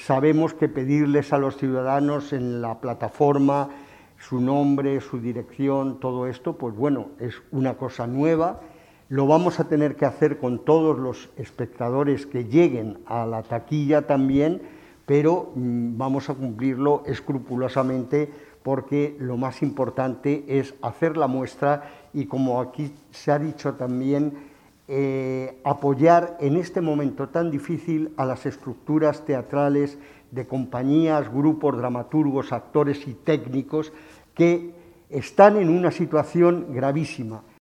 sabemos que pedirles a los ciudadanos en la plataforma su nombre, su dirección, todo esto, pues bueno, es una cosa nueva. Lo vamos a tener que hacer con todos los espectadores que lleguen a la taquilla también, pero vamos a cumplirlo escrupulosamente porque lo más importante es hacer la muestra y, como aquí se ha dicho también, apoyar en este momento tan difícil a las estructuras teatrales de compañías, grupos, dramaturgos, actores y técnicos que están en una situación gravísima.